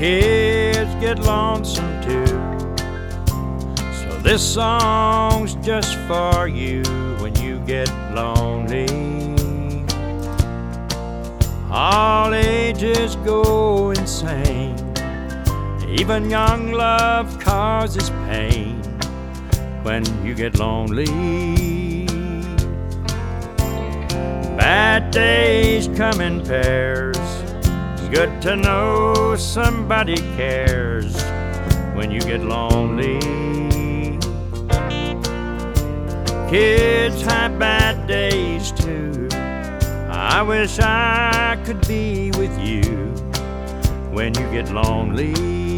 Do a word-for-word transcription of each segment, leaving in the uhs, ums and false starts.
kids get lonesome too. So this song's just for you when you get lonely. All ages go insane. Even young love causes pain when you get lonely. Bad days come in pairs. It's good to know somebody cares when you get lonely. Kids have bad days too. I wish I could be with you when you get lonely.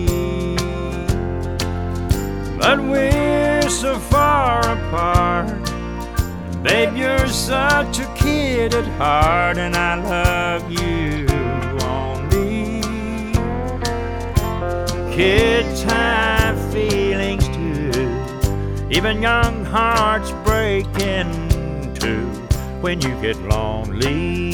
But we're so far apart. Babe, you're such a kid at heart, and I love you only. Kids have feelings too. Even young hearts break in two when you get lonely.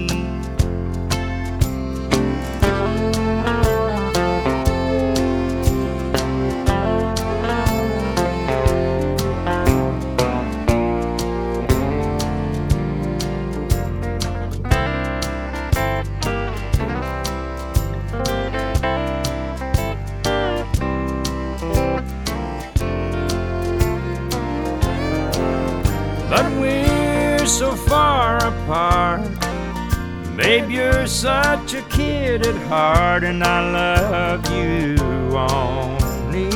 But we're so far apart. Babe, you're such a kid at heart, and I love you only.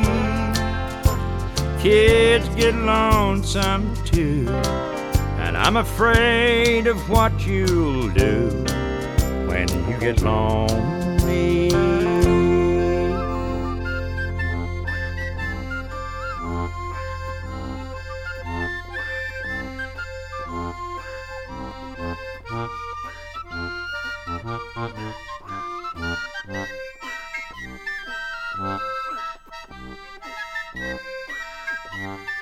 Kids get lonesome too, and I'm afraid of what you'll do when you get lonely. Yeah.